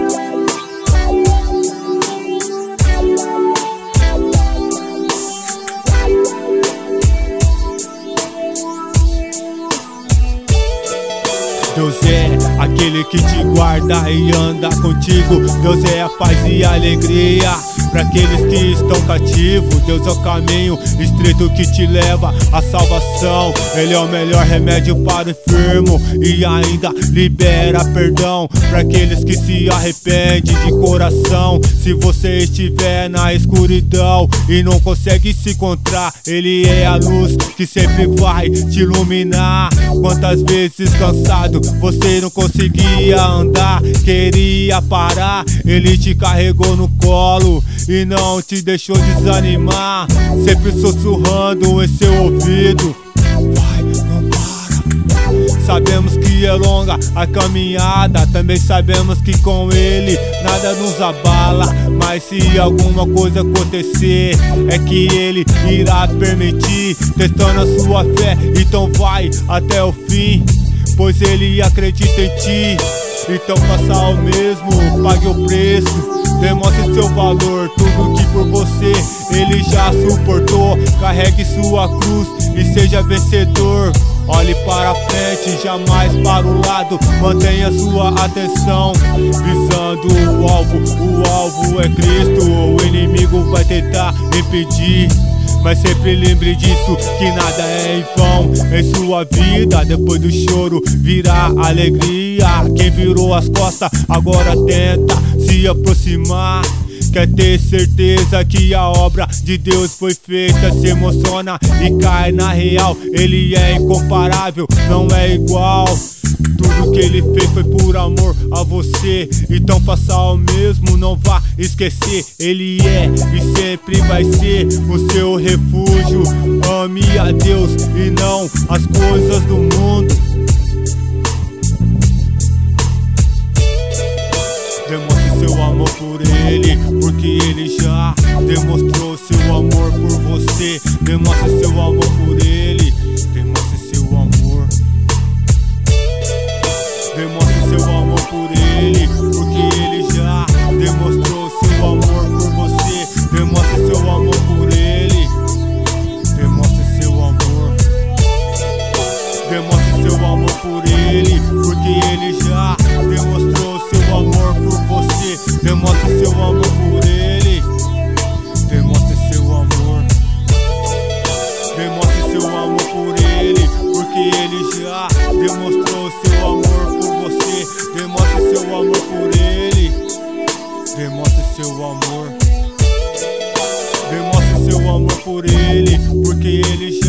Deus é aquele que te guarda e anda contigo. Deus é a paz e a alegria para aqueles que estão cativos. Deus é o caminho estreito que te leva à salvação. Ele é o melhor remédio para o enfermo e ainda libera perdão para aqueles que se arrependem de coração. Se você estiver na escuridão e não consegue se encontrar, Ele é a luz que sempre vai te iluminar. Quantas vezes cansado você não conseguia andar, queria parar, Ele te carregou no colo e não te deixou desanimar, sempre sussurrando em seu ouvido: vai, não para. Sabemos que é longa a caminhada, também sabemos que com Ele nada nos abala, mas se alguma coisa acontecer, é que Ele irá permitir, testando a sua fé, então vai até o fim, pois Ele acredita em ti. Então faça o mesmo, pague o preço, demonstre seu valor, tudo que por você Ele já suportou. Carregue sua cruz e seja vencedor. Olhe para frente, jamais para o lado, mantenha sua atenção visando o alvo é Cristo. O inimigo vai tentar impedir, mas sempre lembre disso, que nada é em vão em sua vida. Depois do choro virá alegria. Quem virou as costas agora tenta se aproximar. Quer ter certeza que a obra de Deus foi feita, se emociona e cai na real. Ele é incomparável, não é igual. Tudo que Ele fez foi por amor a você, então faça o mesmo, não vá esquecer. Ele é e sempre vai ser o seu refúgio. Ame a Deus e não as coisas do mundo. Demonstre seu amor por Ele, porque Ele já demonstrou seu amor por você. Demonstre seu amor por Ele, demonstre seu amor. Demonstre seu amor por Ele, porque Ele já demonstrou seu amor por você. Demonstre seu amor por Ele, demonstre seu amor. Demonstre seu amor por Ele, porque Ele já demonstrou seu amor por você. Demonstre seu amor por Ele, demonstre seu amor. Demonstre seu amor por Ele, porque Ele já demonstrou seu amor por você. Demonstre seu amor por Ele, demonstre seu amor. Demonstre seu amor por Ele, porque Ele